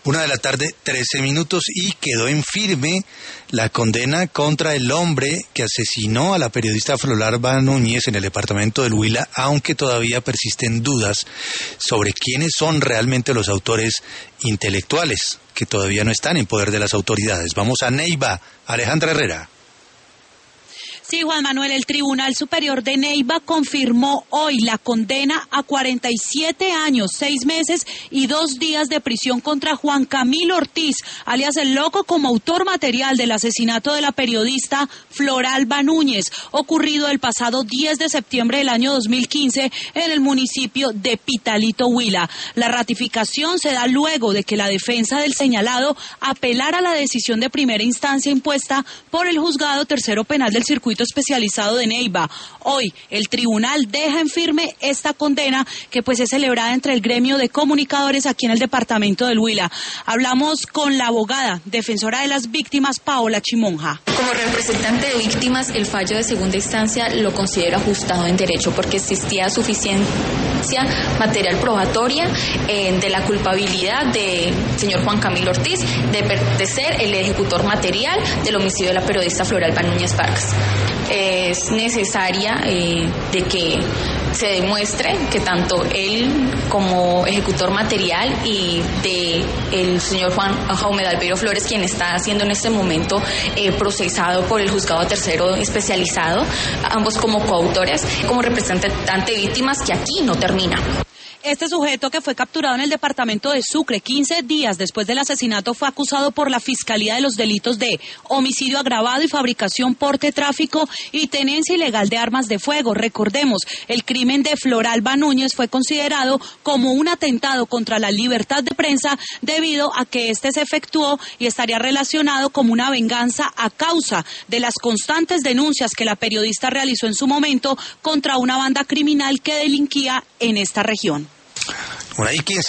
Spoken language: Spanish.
1:13 p.m. y quedó en firme la condena contra el hombre que asesinó a la periodista Floral Núñez en el departamento del Huila, aunque todavía persisten dudas sobre quiénes son realmente los autores intelectuales, que todavía no están en poder de las autoridades. Vamos a Neiva, Alejandra Herrera. Sí, Juan Manuel, el Tribunal Superior de Neiva confirmó hoy la condena a 47 años, 6 meses y 2 días de prisión contra Juan Camilo Ortiz, alias El Loco, como autor material del asesinato de la periodista Floralba Núñez, ocurrido el pasado 10 de septiembre del año 2015 en el municipio de Pitalito, Huila. La ratificación se da luego de que la defensa del señalado apelara la decisión de primera instancia impuesta por el Juzgado Tercero Penal del Circuito Especializado de Neiva. Hoy el tribunal deja en firme esta condena que pues es celebrada entre el gremio de comunicadores aquí en el departamento del Huila. Hablamos con la abogada defensora de las víctimas, Paola Chimonja. Como representante de víctimas, el fallo de segunda instancia lo considero ajustado en derecho porque existía suficiencia material probatoria de la culpabilidad del señor Juan Camilo Ortiz de ser el ejecutor material del homicidio de la periodista Floralba Núñez Vargas. Es necesaria de que se demuestre que tanto él como ejecutor material y de el señor Juan Jaume Dalbeiro Flores, quien está siendo en este momento procesado por el Juzgado Tercero Especializado, ambos como coautores, como representante de víctimas, que aquí no termina. Este sujeto, que fue capturado en el departamento de Sucre 15 días después del asesinato, fue acusado por la Fiscalía de los delitos de homicidio agravado y fabricación, porte, tráfico y tenencia ilegal de armas de fuego. Recordemos, el crimen de Floralba Núñez fue considerado como un atentado contra la libertad de prensa debido a que este se efectuó y estaría relacionado como una venganza a causa de las constantes denuncias que la periodista realizó en su momento contra una banda criminal que delinquía en esta región. 1:15 p.m.